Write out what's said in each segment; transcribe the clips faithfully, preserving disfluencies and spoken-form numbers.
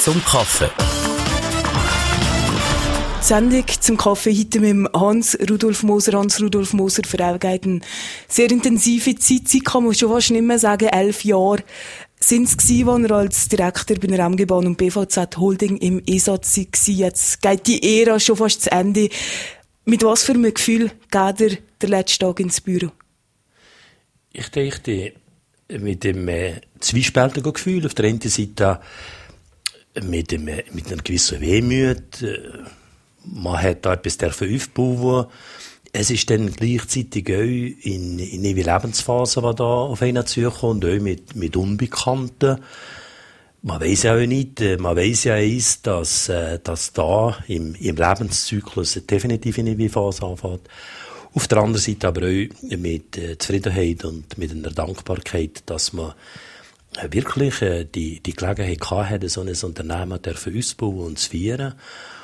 zum Kaffee. Die Sendung zum Kaffee heute mit Hans Rudolf Moser. Hans Rudolf Moser, für euch geht eine sehr intensive Zeit. Zeit kann man schon fast nicht mehr sagen. Elf Jahre sind es gewesen, als er als Direktor bei der M G Bahn und B V Z Holding im E S A T war. Jetzt geht die Ära schon fast zu Ende. Mit was für einem Gefühl geht er den letzten Tag ins Büro? Ich denke, mit dem äh, zwiespältigen Gefühl. Auf der einen Seite mit, dem, äh, mit einer gewissen Wehmut. Äh, man hat da etwas aufbauen. Es ist dann gleichzeitig auch in, in neue Lebensphasen, die da auf einen zukommt, auch mit, mit Unbekannten. Man weiss ja auch nicht, man weiss ja eins, dass, äh, dass da im, im Lebenszyklus definitiv eine neue Phase anfängt. Auf der anderen Seite aber auch mit äh, Zufriedenheit und mit einer Dankbarkeit, dass man äh, wirklich äh, die, die Gelegenheit hatte, so ein Unternehmen auszubauen und zu feiern.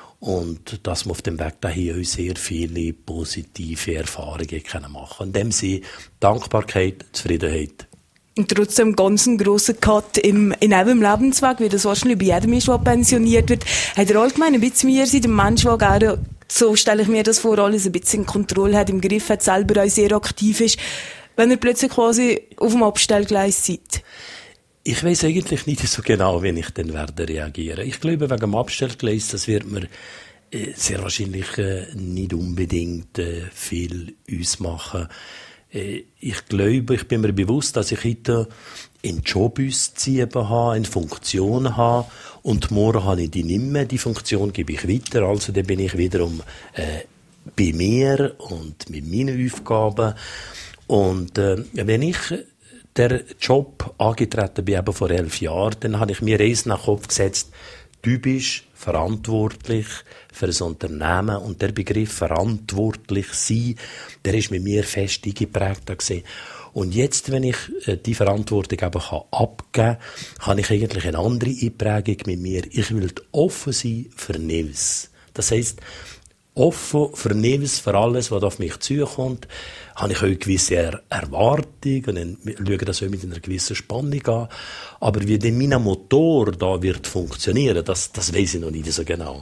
Und dass man auf dem Weg dahin auch sehr viele positive Erfahrungen machen kann. In dem Sinne Dankbarkeit, Zufriedenheit. Und trotzdem ganz einen grossen Cut im, in einem Lebensweg, wie das wahrscheinlich bei jedem ist, der pensioniert wird. Hat er allgemein ein bisschen mehr sein, der Mensch, der gerne, so stelle ich mir das vor, alles ein bisschen in Kontrolle hat, im Griff hat, selber auch sehr aktiv ist, wenn er plötzlich quasi auf dem Abstellgleis sitzt? Ich weiss eigentlich nicht so genau, wie ich dann werde reagieren. Ich glaube, wegen dem Abstellgleis, das wird mir äh, sehr wahrscheinlich äh, nicht unbedingt äh, viel ausmachen. Äh, ich glaube, ich bin mir bewusst, dass ich heute einen Job ausziehen habe, eine Funktion habe und morgen habe ich die nicht mehr. Die Funktion gebe ich weiter, also dann bin ich wiederum äh, bei mir und mit meinen Aufgaben. Und äh, wenn ich der Job angetreten bin, eben vor elf Jahren, dann habe ich mir eins nach den Kopf gesetzt, du bist verantwortlich für ein Unternehmen und der Begriff verantwortlich sein, der ist mit mir fest eingeprägt gewesen. Und jetzt, wenn ich die Verantwortung eben abgeben kann, habe ich eigentlich eine andere Einprägung mit mir. Ich will offen sein für Neues. Das heisst, offen für Neues, für alles, was auf mich zukommt, habe ich auch eine gewisse er- Erwartung und dann schaue ich das auch mit einer gewissen Spannung an. Aber wie denn mein Motor da wird funktionieren, das, das weiss ich noch nicht so genau.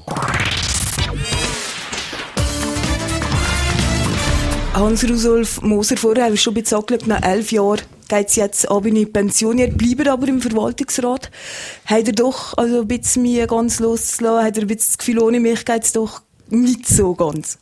Hans Rudolf Moser, vorher hast du schon gesagt, nach elf Jahren geht es jetzt ab in die Pension. Ihr bleibt aber im Verwaltungsrat. Hat er doch also ein bisschen mehr ganz loszulassen? Hat er ein bisschen das Gefühl, ohne mich geht es doch nicht so ganz?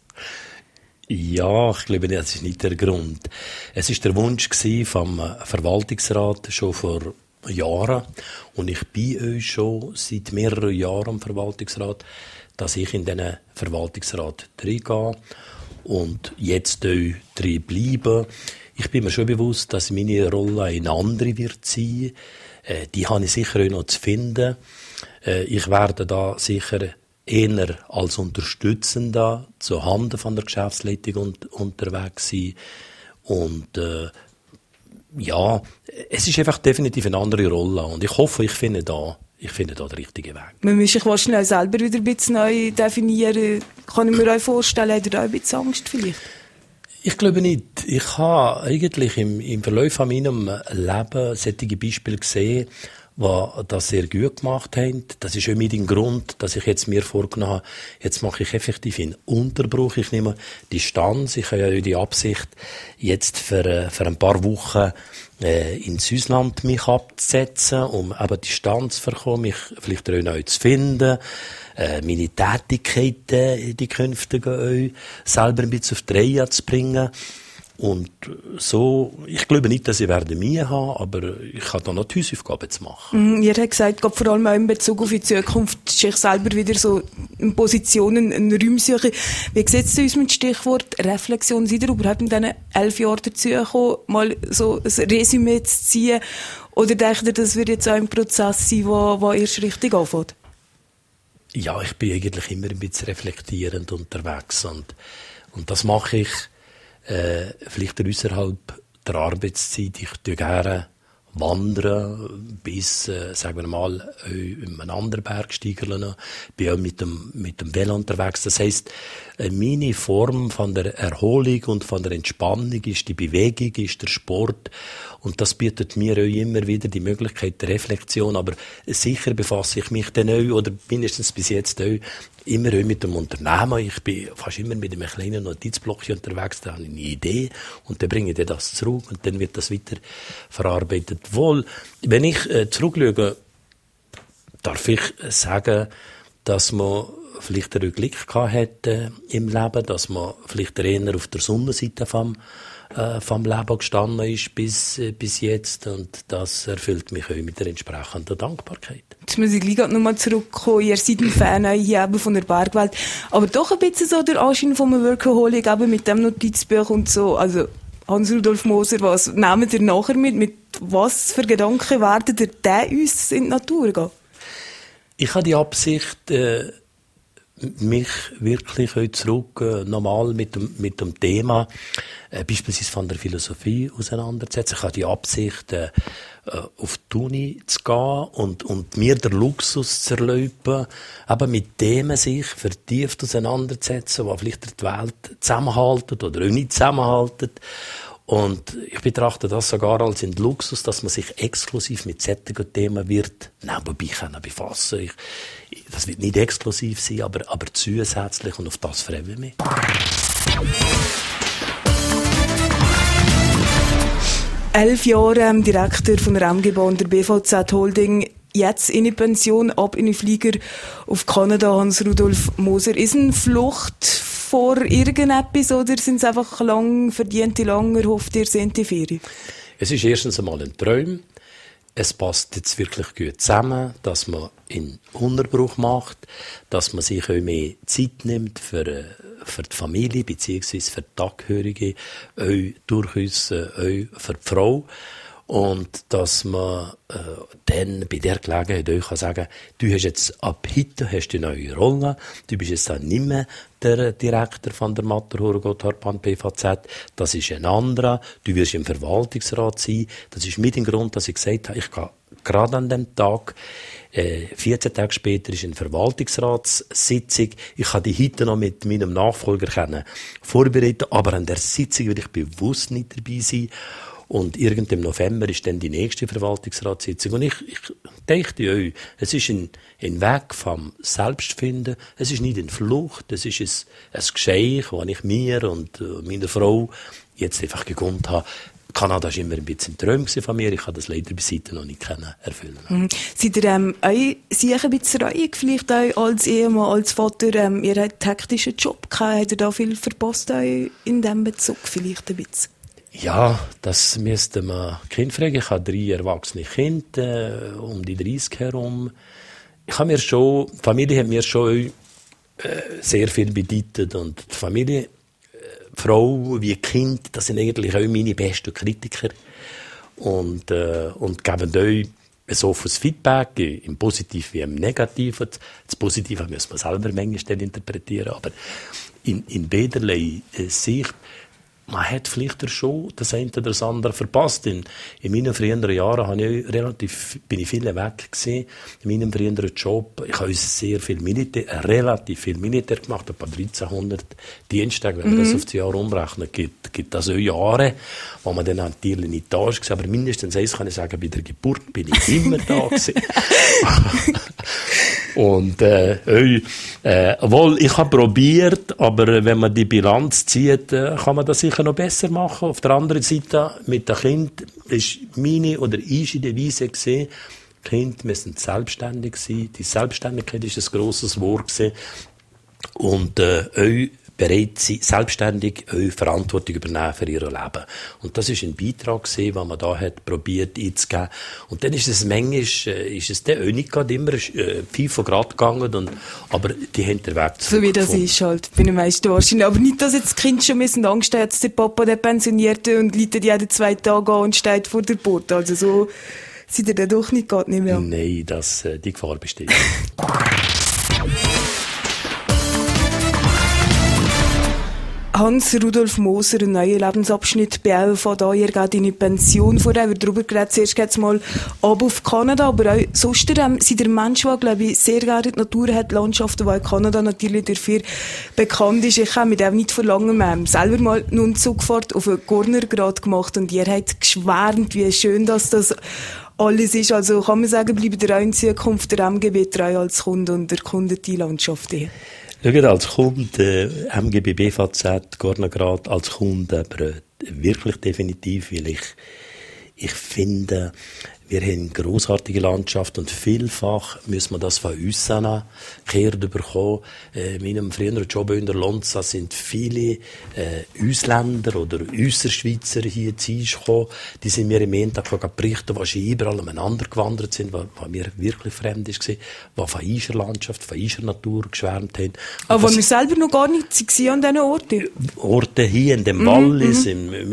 Ja, ich glaube, das ist nicht der Grund. Es war der Wunsch vom Verwaltungsrat schon vor Jahren. Und ich bin euch schon seit mehreren Jahren im Verwaltungsrat, dass ich in diesen Verwaltungsrat reingehe und jetzt auch drin bleibe. Ich bin mir schon bewusst, dass meine Rolle eine andere wird sein. Äh, die habe ich sicher auch noch zu finden. Äh, ich werde da sicher eher als Unterstützender zu Handen von der Geschäftsleitung und, unterwegs sein. Und äh, ja, es ist einfach definitiv eine andere Rolle. Und ich hoffe, ich finde da, ich finde da den richtigen Weg. Man muss sich wahrscheinlich auch selber wieder ein bisschen neu definieren. Kann ich mir euch vorstellen, habt ihr da ein bisschen Angst vielleicht? Ich glaube nicht. Ich habe eigentlich im, im Verlauf meinem Leben solche Beispiele gesehen, die das sehr gut gemacht haben. Das ist auch mit dem Grund, dass ich jetzt mir vorgenommen habe, jetzt mache ich effektiv einen Unterbruch. Ich nehme Distanz. Ich habe ja die Absicht, jetzt für, für ein paar Wochen äh, ins Ausland mich abzusetzen, um eben Distanz zu bekommen, mich vielleicht auch neu zu finden, äh, meine Tätigkeiten, die künftigen auch, selber ein bisschen auf die Reihe zu bringen. Und so, ich glaube nicht, dass ich werde Mühe haben, aber ich habe da noch die Hausaufgaben zu machen. Mm, ihr habt gesagt, gerade vor allem auch in Bezug auf die Zukunft, sich selber wieder so in Positionen, in Räumen suchen. Wie sieht es uns mit dem Stichwort Reflexion? Seid ihr überhaupt in diesen elf Jahren dazu gekommen, mal so ein Resümee zu ziehen? Oder denkt ihr, das wird jetzt auch ein Prozess sein, der, der erst richtig anfängt? Ja, ich bin eigentlich immer ein bisschen reflektierend unterwegs. Und, und das mache ich Äh, vielleicht außerhalb der Arbeitszeit. Ich tue gerne Wandern bis, äh, sagen wir mal, in einem anderen Bergsteiger. Bin auch mit dem, mit dem Velo unterwegs. Das heisst, meine Form von der Erholung und von der Entspannung ist die Bewegung, ist der Sport. Und das bietet mir auch immer wieder die Möglichkeit der Reflexion. Aber sicher befasse ich mich dann auch, oder mindestens bis jetzt auch, immer auch mit dem Unternehmen. Ich bin fast immer mit einem kleinen Notizblock unterwegs, da habe ich eine Idee und dann bringe ich das zurück und dann wird das weiter verarbeitet. Wohl, wenn ich äh, zurückschaue, darf ich sagen, dass man vielleicht ein Glück gehabt hätte im Leben, dass man vielleicht eher auf der Sonnenseite vom, äh, vom Leben gestanden ist bis, äh, bis jetzt, und das erfüllt mich auch mit der entsprechenden Dankbarkeit. Jetzt muss ich gleich noch mal zurückkommen. Ihr seid ein Fan hier eben von der Bergwelt, aber doch ein bisschen so der Anschein von einem Workaholic eben mit dem Notizbuch und so. Also Hans-Rudolf Moser, was nehmt ihr nachher mit? Mit was für Gedanken werden ihr da uns in die Natur gehen? Ich habe die Absicht, äh, mich wirklich heute zurück äh, nochmal mit dem, mit dem Thema äh, beispielsweise von der Philosophie auseinanderzusetzen. Ich habe die Absicht, äh, auf die Uni zu gehen und, und mir den Luxus zu erlauben, aber mit Themen sich vertieft auseinanderzusetzen, die vielleicht die Welt zusammenhalten oder auch nicht zusammenhalten. Und ich betrachte das sogar als einen Luxus, dass man sich exklusiv mit solchen Themen wird nebenbei können befassen. Ich, das wird nicht exklusiv sein, aber, aber zusätzlich, und auf das freue ich mich. Elf Jahre ähm, Direktor von der M G Bahn, der B V Z Holding, jetzt in die Pension, ab in den Flieger auf Kanada. Hans-Rudolf Moser, ist eine Flucht vor irgendetwas oder sind es einfach lang verdiente, lang erhoffte, ersehnte Ferien? Es ist erstens einmal ein Traum. Es passt jetzt wirklich gut zusammen, dass man in Unterbruch macht, dass man sich auch mehr Zeit nimmt für, für die Familie bzw. für die Angehörigen, auch durchaus äh, auch für die Frau. Und dass man äh, dann bei der Gelegenheit euch kann sagen, du hast jetzt ab heute hast du eine neue Rolle, du bist jetzt dann nicht mehr der Direktor von der Matterhorn Gotthardbahn B V Z, das ist ein anderer, du wirst im Verwaltungsrat sein. Das ist mit dem Grund, dass ich gesagt habe, ich gehe gerade an dem Tag, äh, vierzehn Tage später ist eine Verwaltungsratssitzung, ich kann die heute noch mit meinem Nachfolger können vorbereiten, aber an der Sitzung will ich bewusst nicht dabei sein. Und irgend im November ist dann die nächste Verwaltungsratssitzung. Und ich, ich denke euch, es ist ein, ein Weg vom Selbstfinden. Es ist nicht eine Flucht. Es ist ein, ein Geschenk, das ich mir und meiner Frau jetzt einfach gegönnt habe. Kanada war immer ein bisschen ein Traum von mir. Ich kann das leider bis heute noch nicht erfüllen. Mhm. Seid ihr ähm, euch sicher ein bisschen reich, vielleicht auch als Ehemann, als Vater? Ähm, ihr habt einen hektischen Job gehabt. Habt ihr da viel verpasst in diesem Bezug vielleicht ein bisschen? Ja, das müsste man Kind fragen. Ich habe drei erwachsene Kinder, äh, um die dreißig herum. Ich habe mir schon, die Familie hat mir schon äh, sehr viel bedeutet. Und die Familie, äh, die Frau wie Kind, das sind eigentlich auch meine besten Kritiker. Und, äh, und geben euch ein offenes Feedback, im Positiven wie im Negativen. Das Positive müssen wir selber manchmal interpretieren. Aber in, in beiderlei äh, Sicht, man hat vielleicht schon das eine oder das andere verpasst. In, in meinen früheren Jahren habe ich relativ, bin ich viel weg gewesen. In meinem früheren Job, ich habe sehr viel Militär, relativ viel Militär gemacht, etwa dreizehnhundert Diensttage. Wenn man mhm. das auf das Jahr umrechnet, gibt, gibt das auch Jahre, wo man dann natürlich nicht da ist. Aber mindestens eins kann ich sagen, bei der Geburt bin ich immer da gewesen. Und, äh, äh, wohl, ich habe probiert, aber wenn man die Bilanz zieht, äh, kann man das sicher noch besser machen. Auf der anderen Seite, mit dem Kind, ist meine oder ist in der Weise gesehen, die Kinder müssen selbstständig sein. Die Selbstständigkeit ist ein grosses Wort gewesen. Und, äh, auch bereit sein, selbstständig auch Verantwortung übernehmen für ihr Leben. Und das ist ein Beitrag gewesen, den man da hat probiert einzugeben. Und dann ist es manchmal, äh, ist es dann auch nicht gerade immer äh, viel von Grad gegangen, und, aber die haben den Weg zurück. So wie das ist halt, bei den meisten wahrscheinlich. Aber nicht, dass jetzt das Kind schon müssen Angst hat, jetzt der Papa, der Pensionierte, und leitet jeden zwei Tage an und steht vor der Porte. Also so seid ihr dann doch nicht, geht nicht mehr. Nein, das, äh, die Gefahr besteht. Hans-Rudolf Moser, ein neuer Lebensabschnitt bei L V da, ihr geht in die Pension. Vorher haben wir darüber geredet, zuerst geht es mal ab auf Kanada, aber auch sonst ähm, sind der Mensch, der, glaube ich, sehr gerne die Natur hat, Landschaften, die in Kanada natürlich dafür bekannt ist. Ich habe mit dem nicht verlangen, wir haben selber mal nur einen Zugfahrt auf einen Gornergrat gemacht und ihr habt geschwärmt, wie schön dass das alles ist. Also kann man sagen, bleibt ihr auch in Zukunft der M G B treu als Kunde und erkundet die Landschaft hier? Schaut, als Kunde, äh, M G B B V Z, Gornergrat, als Kunde, aber äh, wirklich definitiv, weil ich, ich finde, wir haben eine grossartige Landschaft und vielfach müssen wir das von uns gekehrt bekommen. Äh, in meinem früheren Job in der Lonza sind viele äh, Ausländer oder Ausserschweizer hier zu uns gekommen. Die sind mir im Montag berichten, was sie überall umeinander gewandert sind, was, was mir wirklich fremd ist, was von unserer Landschaft, von unserer Natur geschwärmt haben. Aber wir selber noch gar nicht waren an diesen Orten? Orte hier in dem Mhm, Wallis, mhm. im,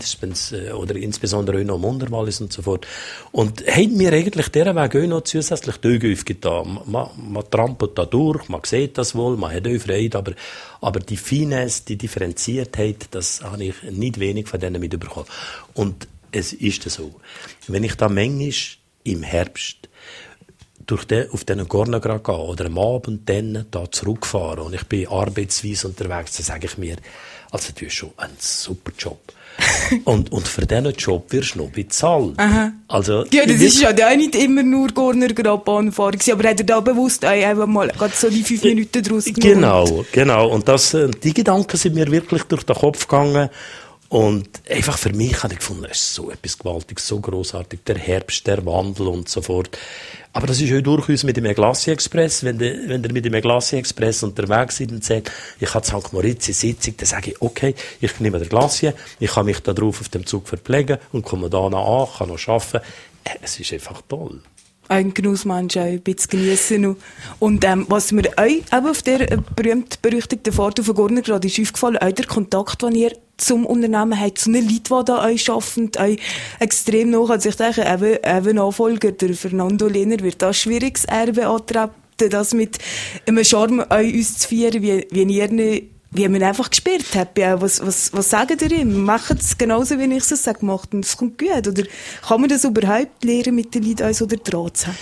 im, oder insbesondere auch noch im Unterwallis und so fort. Und haben mir eigentlich diesen Weg auch noch zusätzlich die Augen aufgetan. Man, man trampelt da durch, man sieht das wohl, man hat auch Freude, aber, aber die Finesse, die Differenziertheit, das habe ich nicht wenig von denen mitbekommen. Und es ist so. Wenn ich da manchmal im Herbst durch den, auf diesen Gornergrat gehe oder am Abend dann da zurückfahre und ich bin arbeitsweise unterwegs, dann sage ich mir, also du hast schon einen super Job. und, und für diesen Job wirst du noch bezahlt. Aha. Also, ja, das ist ja auch nicht immer nur Gornergrat Bahnfahrer gewesen, aber hat er da bewusst einfach mal gerade so die fünf Minuten draus genommen? Genau, genau. Und das, die Gedanken sind mir wirklich durch den Kopf gegangen. Und einfach für mich habe ich gefunden, es ist so etwas Gewaltiges, so grossartig, der Herbst, der Wandel und so fort. Aber das ist auch durchaus mit dem Glacier Express. Wenn ihr, wenn ihr mit dem Glacier Express unterwegs seid und sagt, ich habe Sankt Moritz in Sitzung, dann sage ich, okay, ich nehme den Glacier, ich kann mich da drauf auf dem Zug verpflegen und komme da noch an, kann noch arbeiten. Es ist einfach toll. Ein Genussmensch, ein bisschen geniessen. Und ähm, was mir euch eben auf der äh, berühmt-berüchtigten Fahrt auf den Gornergrat ist aufgefallen, auch der Kontakt, den ihr zum Unternehmen habt, zu den Leuten, die da euch arbeiten, euch extrem nach. Also ich denke, eben, eben Nachfolger, der Fernando Lehner, wird da schwieriges Erbe antreten, das mit einem Charme euch uns zu feiern, wie, wie ihr nicht wie man einfach gespielt hat. Ja, was, was, was sagen ihr ihm? Macht es genauso, wie ich es sage, macht und es kommt gut. Oder kann man das überhaupt lernen, mit den Leuten uns oder Draht zu haben?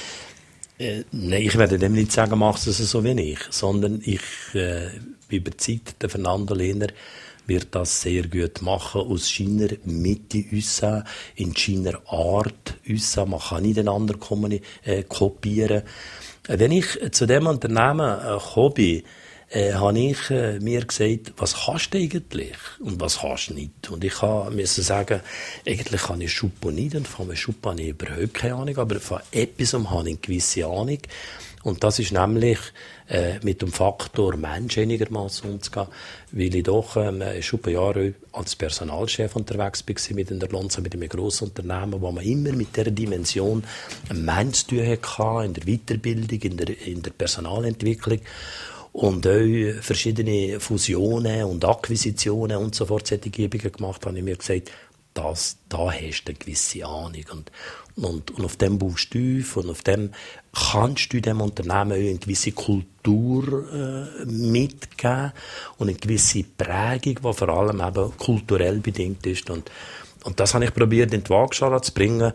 Äh, nein, ich werde dem nicht sagen, mach es so wie ich, sondern ich äh, bin überzeugt, der Fernando Lehner wird das sehr gut machen, aus seiner Mitte raus, in seiner Art raus. Man kann nicht den anderen kommen, äh, kopieren. Wenn ich zu dem Unternehmen äh, gekommen bin, Äh, habe ich äh, mir gesagt, was kannst du eigentlich und was kannst du nicht. Und ich musste sagen, eigentlich kann ich Schuppo nicht und von Schuppo habe ich überhaupt keine Ahnung, aber von etwas habe ich eine gewisse Ahnung. Und das ist nämlich äh, mit dem Faktor Mensch einigermaßen umzugehen, weil ich doch ähm, schon ein paar Jahre als Personalchef unterwegs war mit in der Lonza, mit einem grossen Unternehmen, wo man immer mit dieser Dimension einen Mensch zu tun hatte, in der Weiterbildung, in der, in der Personalentwicklung. Und auch verschiedene Fusionen und Akquisitionen und so fort, solche Übungen gemacht, habe ich mir gesagt, das, da hast du eine gewisse Ahnung. Und, und, und auf dem baust du auf und auf dem kannst du dem Unternehmen auch eine gewisse Kultur äh, mitgeben und eine gewisse Prägung, die vor allem eben kulturell bedingt ist. Und, und das habe ich probiert, in die Waagschale zu bringen.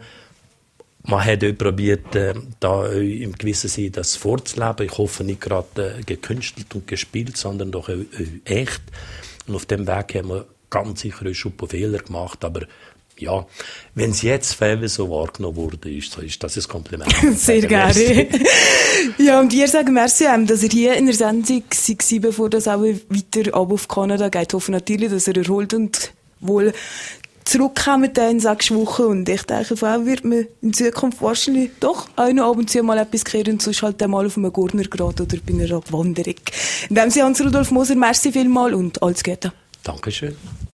Man hat auch probiert, äh, da im gewissen Sinne das vorzuleben. Ich hoffe nicht gerade äh, gekünstelt und gespielt, sondern doch auch, auch echt. Und auf dem Weg haben wir ganz sicher auch schon ein paar Fehler gemacht. Aber ja, wenn es jetzt für so wahrgenommen wurde, ist, so ist das ein Kompliment. Sehr gerne. Ja, und ihr sagen merci, dass ihr hier in der Sendung war, bevor das auch weiter ab auf Kanada geht. Ich hoffe natürlich, dass ihr erholt und wohl zurückkommen in sechs Wochen. Und ich denke, vor allem wird man in Zukunft wahrscheinlich doch auch noch ab und zu mal etwas kehren und sonst halt einmal auf einem Gornergrat oder bei einer Wanderung. In dem Sinne, Hans-Rudolf Moser, merci vielmals und alles Gute. Dankeschön.